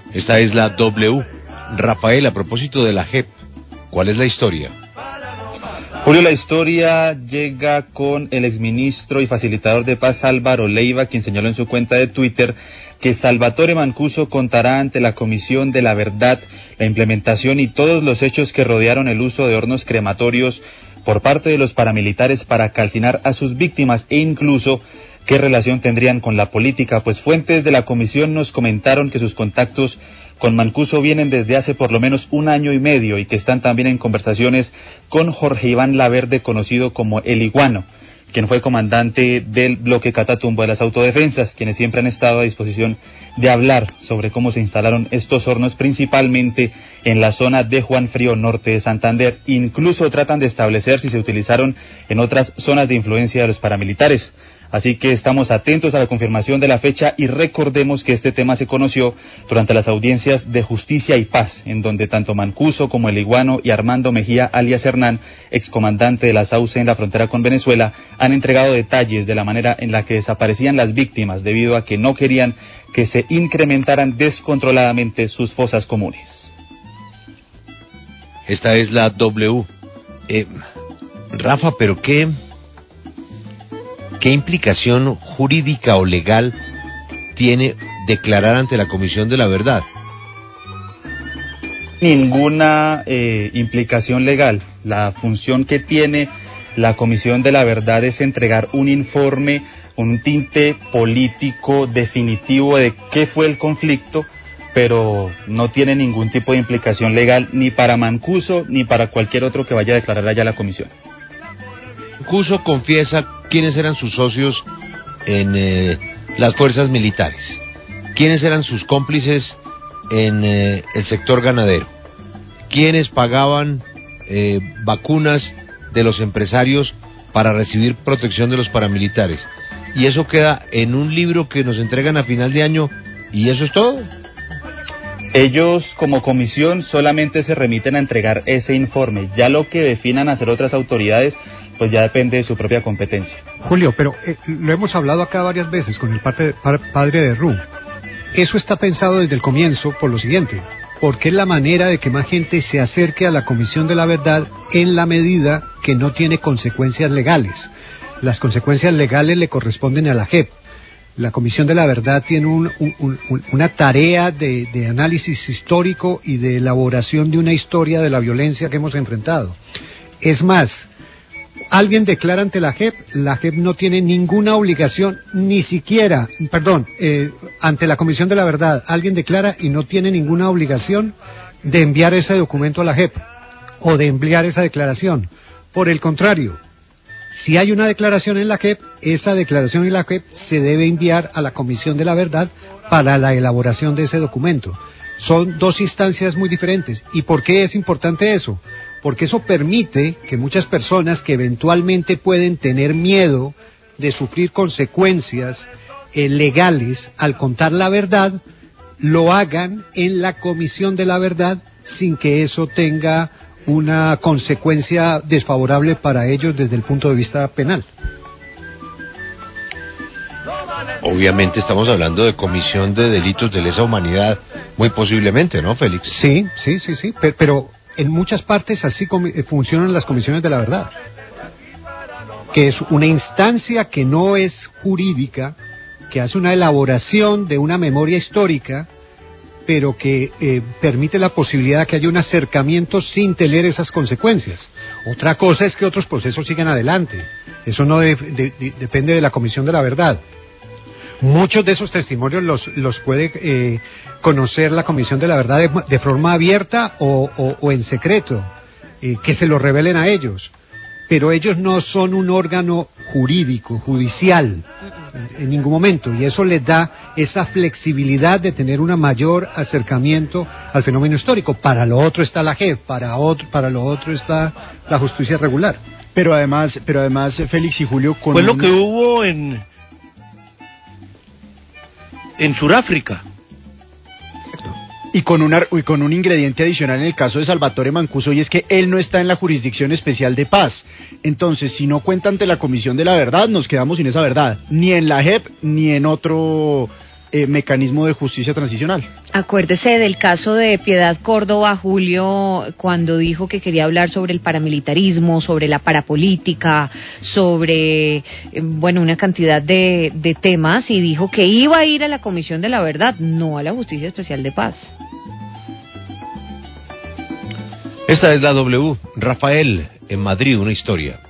Esta es la W. Rafael, a propósito de la JEP, ¿cuál es la historia? Julio, la historia llega con el exministro y facilitador de paz Álvaro Leiva, quien señaló en su cuenta de Twitter que Salvatore Mancuso contará ante la Comisión de la Verdad la implementación y todos los hechos que rodearon el uso de hornos crematorios por parte de los paramilitares para calcinar a sus víctimas e incluso qué relación tendrían con la política, pues fuentes de la comisión nos comentaron que sus contactos con Mancuso vienen desde hace por lo menos 1 año y medio y que están también en conversaciones con Jorge Iván Laverde, conocido como El Iguano, quien fue comandante del bloque Catatumbo de las autodefensas, quienes siempre han estado a disposición de hablar sobre cómo se instalaron estos hornos, principalmente en la zona de Juan Frío, norte de Santander. Incluso tratan de establecer si se utilizaron en otras zonas de influencia de los paramilitares. Así que estamos atentos a la confirmación de la fecha y recordemos que este tema se conoció durante las audiencias de Justicia y Paz, en donde tanto Mancuso como El Iguano y Armando Mejía alias Hernán, excomandante de la SAUCE en la frontera con Venezuela, han entregado detalles de la manera en la que desaparecían las víctimas debido a que no querían que se incrementaran descontroladamente sus fosas comunes. Esta es la W. Rafa, pero ¿qué implicación jurídica o legal tiene declarar ante la Comisión de la Verdad? Ninguna implicación legal. La función que tiene la Comisión de la Verdad es entregar un informe, un tinte político definitivo de qué fue el conflicto, pero no tiene ningún tipo de implicación legal ni para Mancuso ni para cualquier otro que vaya a declarar allá a la Comisión. Mancuso confiesa quiénes eran sus socios en las fuerzas militares, quiénes eran sus cómplices en el sector ganadero, quiénes pagaban vacunas de los empresarios para recibir protección de los paramilitares. Y eso queda en un libro que nos entregan a final de año y eso es todo. Ellos como comisión solamente se remiten a entregar ese informe. Ya lo que definan hacer otras autoridades pues ya depende de su propia competencia. Julio, pero lo hemos hablado acá varias veces con el padre de Ru. Eso está pensado desde el comienzo por lo siguiente, porque es la manera de que más gente se acerque a la Comisión de la Verdad en la medida que no tiene consecuencias legales. Las consecuencias legales le corresponden a la JEP. La Comisión de la Verdad tiene una tarea de análisis histórico y de elaboración de una historia de la violencia que hemos enfrentado. Es más, alguien declara ante la JEP no tiene ninguna obligación, ni siquiera, ante la Comisión de la Verdad, alguien declara y no tiene ninguna obligación de enviar ese documento a la JEP o de enviar esa declaración. Por el contrario, si hay una declaración en la JEP, esa declaración en la JEP se debe enviar a la Comisión de la Verdad para la elaboración de ese documento. Son dos instancias muy diferentes. ¿Y por qué es importante eso? Porque eso permite que muchas personas que eventualmente pueden tener miedo de sufrir consecuencias legales al contar la verdad, lo hagan en la Comisión de la Verdad sin que eso tenga una consecuencia desfavorable para ellos desde el punto de vista penal. Obviamente estamos hablando de comisión de delitos de lesa humanidad, muy posiblemente, ¿no, Félix? Sí, pero en muchas partes así funcionan las comisiones de la verdad, que es una instancia que no es jurídica, que hace una elaboración de una memoria histórica, pero que permite la posibilidad de que haya un acercamiento sin tener esas consecuencias. Otra cosa es que otros procesos sigan adelante. Eso no depende de la Comisión de la Verdad. Muchos de esos testimonios los puede conocer la Comisión de la Verdad de forma abierta o en secreto, que se lo revelen a ellos. Pero ellos no son un órgano jurídico, judicial, en ningún momento, y eso les da esa flexibilidad de tener un mayor acercamiento al fenómeno histórico. Para lo otro está la JEP, para lo otro está la justicia regular. Pero además, Félix y Julio, fue lo que hubo en Sudáfrica. Y con un ingrediente adicional en el caso de Salvatore Mancuso, y es que él no está en la Jurisdicción Especial de Paz. Entonces, si no cuenta ante la Comisión de la Verdad, nos quedamos sin esa verdad, ni en la JEP, ni en otro mecanismo de justicia transicional. Acuérdese del caso de Piedad Córdoba, Julio, cuando dijo que quería hablar sobre el paramilitarismo, sobre la parapolítica, sobre, una cantidad de temas, y dijo que iba a ir a la Comisión de la Verdad, no a la Justicia Especial de Paz. Esta es la W. Rafael, en Madrid, una historia.